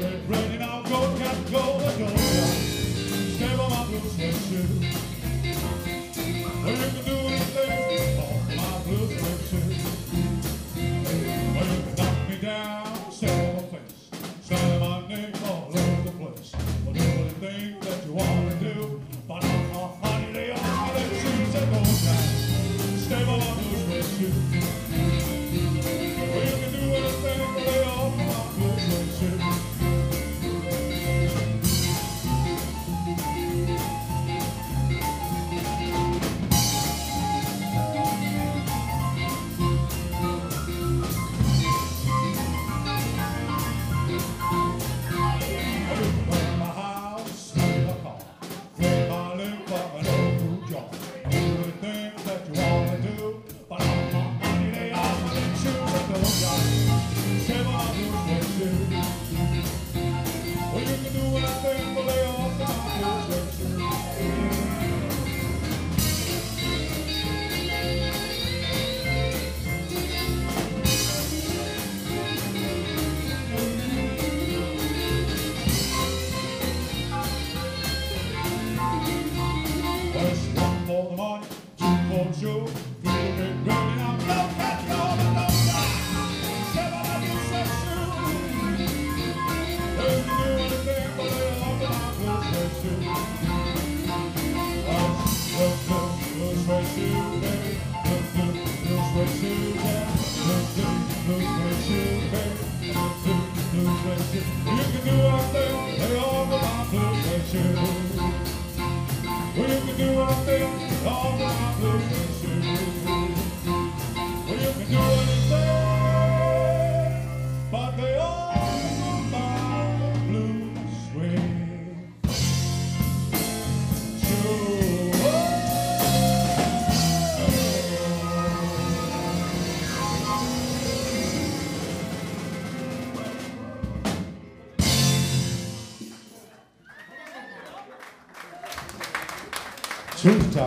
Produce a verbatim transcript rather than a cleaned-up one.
it's raining, I'll go, cat, go, go, go. Step on my blue suede shoe. Well, you can do anything on my blue suede shoe. Well, you can knock me down, step on my face, say my name all over the place. Well, do anything that you want to do, but I'm not honey, they are the shoes that go down. Step on my blue suede shoe. Well, you can do anything, but they all my blue suede shoe. Show, get ready, I'm no cat, no, but no die. Step on my blue suede shoe. They can do anything, but they all my blue suede shoe. Look, look, blue suede shoe, baby. Look, look, blue suede shoe, yeah. Look, look, blue suede shoe, baby. Look, look, blue suede shoe. You can do anything, they all my blue suede shoe. Well, you can do anything, all my blue suede shoe. Well, you can do anything, but they all my blue suede shoe. Truth Talk.